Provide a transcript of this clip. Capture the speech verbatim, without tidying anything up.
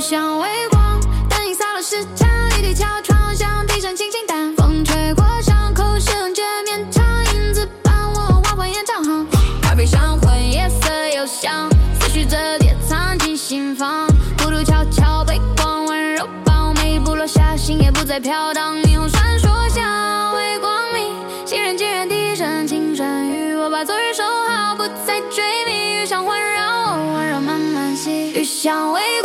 像微光，灯影洒落石墙，一地桥窗像笛声轻轻弹，风吹过伤口，是很卷绵长，影子伴我划破延长航，耳边上昏夜色幽香，思绪折叠藏进心房，孤独悄悄被光温柔包，每一步落下，心也不再飘荡，霓虹闪烁像微光明，行人尽人低声轻声语，我把昨日收好，不再追觅，雨香环绕我，温柔慢慢细雨像微光。